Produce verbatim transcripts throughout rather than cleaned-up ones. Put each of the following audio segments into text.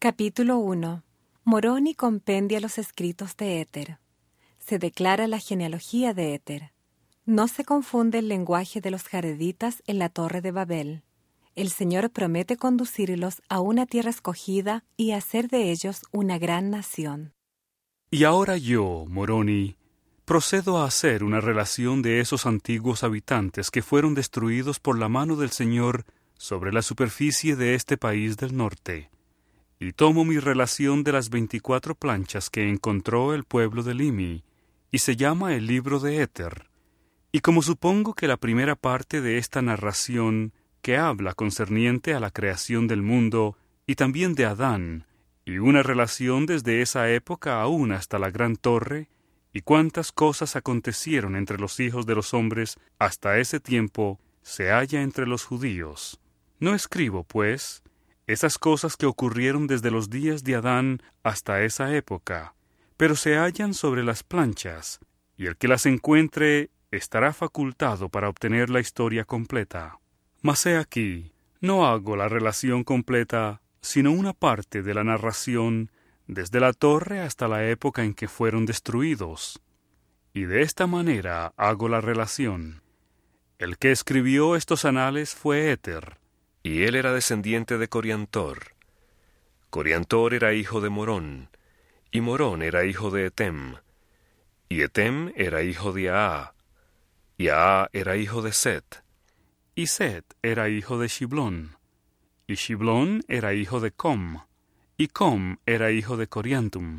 Capítulo uno. Moroni compendia los escritos de Éter. Se declara la genealogía de Éter. No se confunde el lenguaje de los jareditas en la torre de Babel. El Señor promete conducirlos a una tierra escogida y hacer de ellos una gran nación. Y ahora yo, Moroni, procedo a hacer una relación de esos antiguos habitantes que fueron destruidos por la mano del Señor sobre la superficie de este país del norte. Y tomo mi relación de las veinticuatro planchas que encontró el pueblo de Limi, y se llama el libro de Éter. Y como supongo que la primera parte de esta narración, que habla concerniente a la creación del mundo, y también de Adán, y una relación desde esa época aún hasta la gran torre, y cuántas cosas acontecieron entre los hijos de los hombres hasta ese tiempo, se halla entre los judíos. No escribo, pues, esas cosas que ocurrieron desde los días de Adán hasta esa época, pero se hallan sobre las planchas, y el que las encuentre estará facultado para obtener la historia completa. Mas he aquí, no hago la relación completa, sino una parte de la narración desde la torre hasta la época en que fueron destruidos. Y de esta manera hago la relación. El que escribió estos anales fue Éter, y él era descendiente de Coriantor. Coriantor era hijo de Morón, y Morón era hijo de Etem, y Etem era hijo de Aa, y Aa era hijo de Set, y Set era hijo de Shiblón, y Shiblón era hijo de Com, y Com era hijo de Coriantum,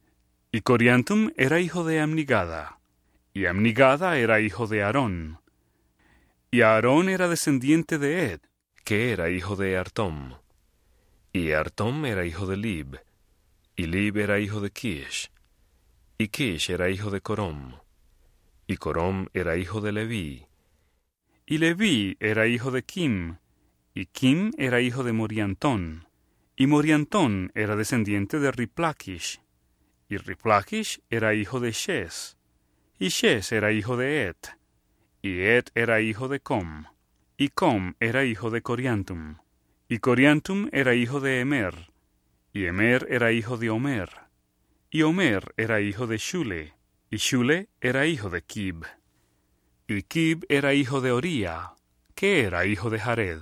y Coriantum era hijo de Amnigada, y Amnigada era hijo de Aarón, y Aarón era descendiente de Ed, que era hijo de Artom, y Artom era hijo de Lib, y Lib era hijo de Kish, y Kish era hijo de Corom, y Corom era hijo de Leví, y Leví era hijo de Kim, y Kim era hijo de Moriantón, y Moriantón era descendiente de Riplakish, y Riplakish era hijo de Shes, y Shes era hijo de Et, y Et era hijo de Com, y Com era hijo de Coriantum, y Coriantum era hijo de Emer, y Emer era hijo de Omer, y Omer era hijo de Shule, y Shule era hijo de Kib, y Kib era hijo de Oría, que era hijo de Jared.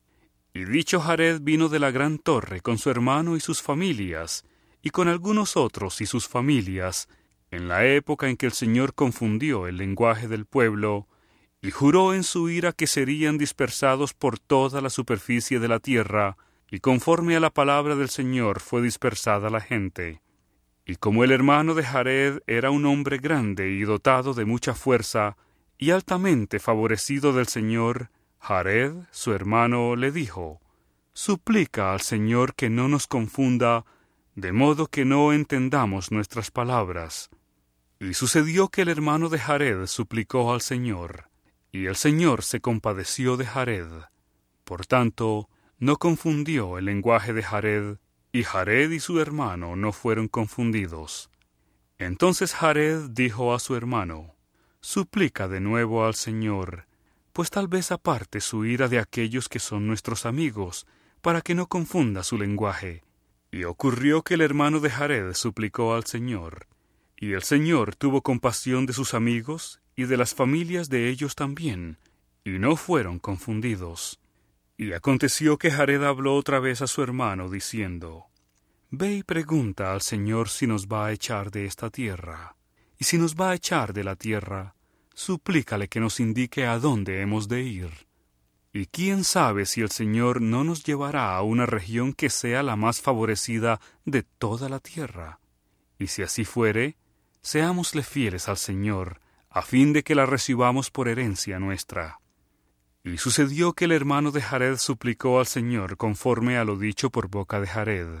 Y dicho Jared vino de la gran torre con su hermano y sus familias, y con algunos otros y sus familias, en la época en que el Señor confundió el lenguaje del pueblo, y juró en su ira que serían dispersados por toda la superficie de la tierra, y conforme a la palabra del Señor fue dispersada la gente. Y como el hermano de Jared era un hombre grande y dotado de mucha fuerza, y altamente favorecido del Señor, Jared, su hermano, le dijo: Suplica al Señor que no nos confunda, de modo que no entendamos nuestras palabras. Y sucedió que el hermano de Jared suplicó al Señor, y el Señor se compadeció de Jared. Por tanto, no confundió el lenguaje de Jared, y Jared y su hermano no fueron confundidos. Entonces Jared dijo a su hermano: Suplica de nuevo al Señor, pues tal vez aparte su ira de aquellos que son nuestros amigos, para que no confunda su lenguaje. Y ocurrió que el hermano de Jared suplicó al Señor, y el Señor tuvo compasión de sus amigos y de las familias de ellos también, y no fueron confundidos. Y aconteció que Jared habló otra vez a su hermano, diciendo: Ve y pregunta al Señor si nos va a echar de esta tierra, y si nos va a echar de la tierra, suplícale que nos indique a dónde hemos de ir. Y quién sabe si el Señor no nos llevará a una región que sea la más favorecida de toda la tierra. Y si así fuere, seámosle fieles al Señor, a fin de que la recibamos por herencia nuestra. Y sucedió que el hermano de Jared suplicó al Señor conforme a lo dicho por boca de Jared.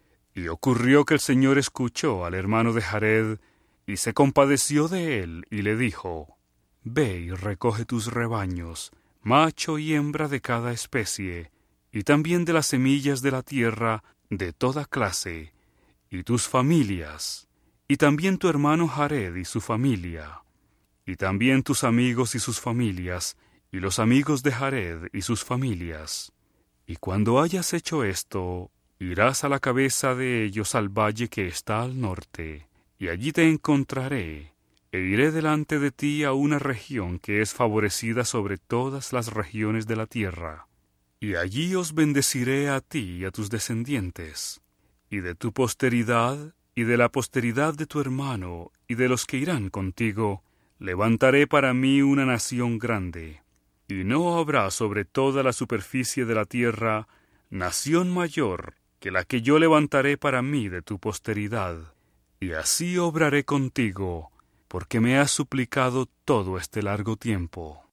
Y ocurrió que el Señor escuchó al hermano de Jared, y se compadeció de él, y le dijo: Ve y recoge tus rebaños, macho y hembra de cada especie, y también de las semillas de la tierra, de toda clase, y tus familias, y también tu hermano Jared y su familia, y también tus amigos y sus familias, y los amigos de Jared y sus familias. Y cuando hayas hecho esto, Irás a la cabeza de ellos al valle que está al norte, y allí te encontraré, e iré delante de ti a una región que es favorecida sobre todas las regiones de la tierra. Y allí os bendeciré a ti y a tus descendientes, y de tu posteridad, y de la posteridad de tu hermano, y de los que irán contigo, levantaré para mí una nación grande, y no habrá sobre toda la superficie de la tierra nación mayor que la que yo levantaré para mí de tu posteridad, y así obraré contigo, porque me has suplicado todo este largo tiempo.